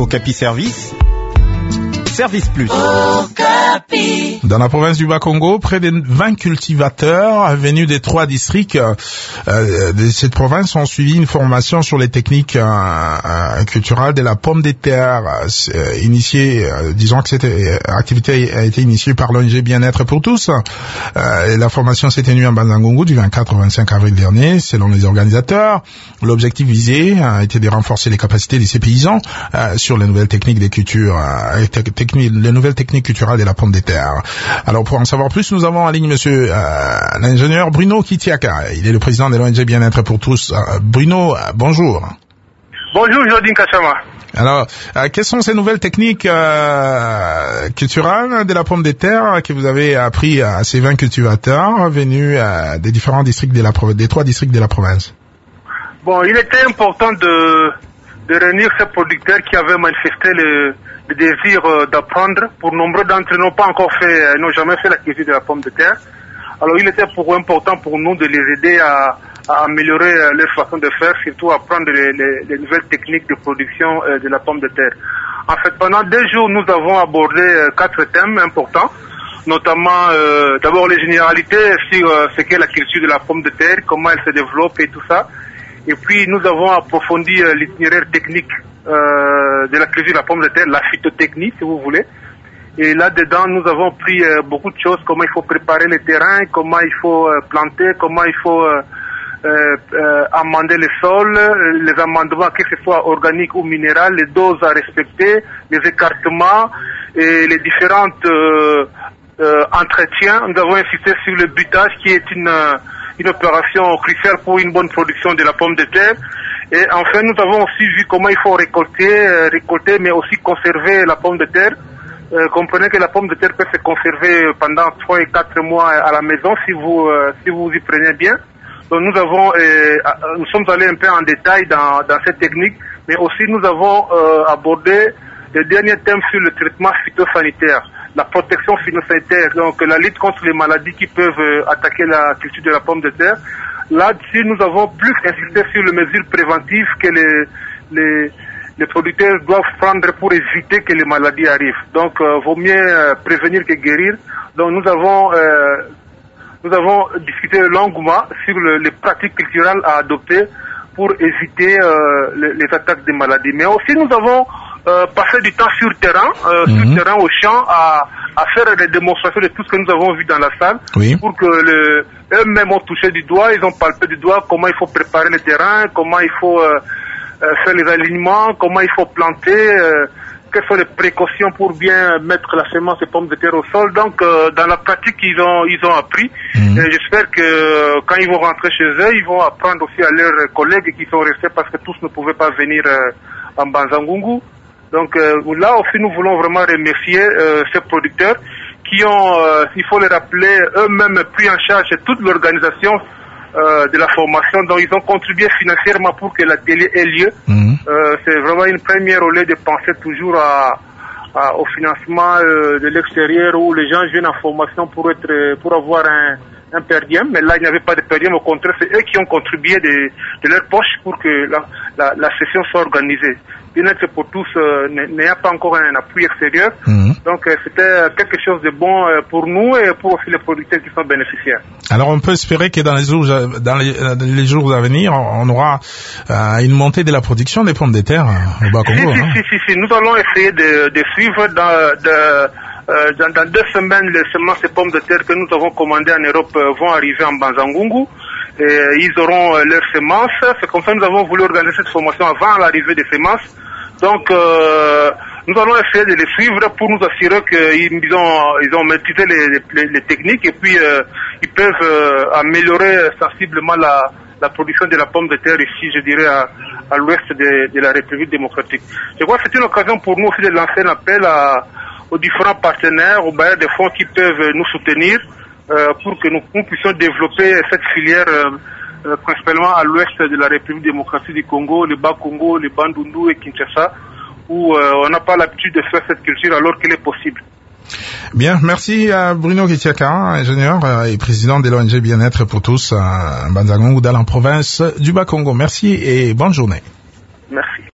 Okapi Service, Service Plus. Okapi. Dans la province du Bas-Congo, près de 20 cultivateurs venus des 3 districts de cette province ont suivi une formation sur les techniques culturelles de la pomme de terre, initiée, disons que cette activité a été initiée par l'ONG Bien-être pour tous. La formation s'est tenue en Banzangungu du 24 au 25 avril dernier, selon les organisateurs. L'objectif visé a été de renforcer les capacités de ces paysans sur les nouvelles techniques des cultures, les nouvelles techniques culturelles de la pomme de terre. Alors, pour en savoir plus, nous avons en ligne monsieur l'ingénieur Bruno Kitiaka. Il est le président de l'ONG Bien-être pour tous. Bruno, bonjour. Bonjour, Jodine Kachama. Alors, quelles sont ces nouvelles techniques culturelles de la pomme de terre que vous avez appris à ces 20 cultivateurs venus des différents districts des 3 districts de la province? Bon, il était important de réunir ces producteurs qui avaient manifesté le désir d'apprendre. Pour nombreux d'entre eux n'ont jamais fait l'activité de la pomme de terre. Alors il était important pour nous de les aider à améliorer leur façon de faire, surtout apprendre les nouvelles techniques de production de la pomme de terre. En fait, pendant 2 jours, nous avons abordé 4 thèmes importants, notamment d'abord les généralités sur ce qu'est la culture de la pomme de terre, comment elle se développe et tout ça. Et puis nous avons approfondi l'itinéraire technique de la culture de la pomme de terre, la phytotechnie si vous voulez. Et là-dedans, nous avons pris beaucoup de choses, comment il faut préparer le terrain, comment il faut planter, comment il faut amender les sols, les amendements, que ce soit organique ou minéral, les doses à respecter, les écartements et les différentes entretiens. Nous avons insisté sur le butage qui est une opération cruciale pour une bonne production de la pomme de terre. Et enfin, nous avons aussi vu comment il faut récolter, mais aussi conserver la pomme de terre. Comprenez que la pomme de terre peut se conserver pendant 3 et 4 mois à la maison si vous y prenez bien. Donc nous sommes allés un peu en détail dans cette technique, mais aussi nous avons abordé le dernier thème sur le traitement phytosanitaire, la protection phytosanitaire, donc la lutte contre les maladies qui peuvent attaquer la culture de la pomme de terre. Là-dessus, nous avons plus insisté sur les mesures préventives que les producteurs doivent prendre pour éviter que les maladies arrivent. Donc, vaut mieux prévenir que guérir. Donc, nous avons discuté longuement sur les pratiques culturelles à adopter pour éviter les attaques des maladies. Mais aussi, nous avons passé du temps sur terrain, au champ, à faire des démonstrations de tout ce que nous avons vu dans la salle, pour que eux-mêmes ont touché du doigt, ils ont palpé du doigt comment il faut préparer le terrain, comment il faut faire les alignements, comment il faut planter, quelles sont les précautions pour bien mettre la semence de pommes de terre au sol. Donc, dans la pratique, ils ont appris. Et j'espère que quand ils vont rentrer chez eux, ils vont apprendre aussi à leurs collègues qui sont restés parce que tous ne pouvaient pas venir en Banzangungu. Donc là aussi, nous voulons vraiment remercier ces producteurs qui ont, il faut les rappeler, eux-mêmes pris en charge toute l'organisation de la formation. Donc ils ont contribué financièrement pour que l'atelier ait lieu. C'est vraiment une première au lieu de penser toujours au financement de l'extérieur où les gens viennent en formation pour avoir un per diem, mais là il n'y avait pas de per diem, au contraire c'est eux qui ont contribué de leur poche pour que la session soit organisée. Bien-être pour tous n'a pas encore un appui extérieur, donc c'était quelque chose de bon pour nous et pour aussi les producteurs qui sont bénéficiaires. Alors on peut espérer que dans les jours à venir, on aura une montée de la production des pommes de terre au Bas-Congo. Si, nous allons essayer de suivre dans 2 semaines, les semences de pommes de terre que nous avons commandées en Europe vont arriver en Banzangungu. Et ils auront leurs semences. C'est comme ça que nous avons voulu organiser cette formation avant l'arrivée des semences. Donc, nous allons essayer de les suivre pour nous assurer qu'ils ont maîtrisé les techniques et puis ils peuvent améliorer sensiblement la production de la pomme de terre ici, je dirais, à l'ouest de la République démocratique. Je crois que c'est une occasion pour nous aussi de lancer un appel aux différents partenaires, aux bailleurs de fonds qui peuvent nous soutenir pour que nous puissions développer cette filière principalement à l'ouest de la République démocratique du Congo, le Bas-Congo, le Bandundu et Kinshasa, où on n'a pas l'habitude de faire cette culture alors qu'elle est possible. Bien, merci à Bruno Kitiaka, ingénieur et président de l'ONG Bien-être pour tous à Banzangungu dans la province du Bas-Congo. Merci et bonne journée. Merci.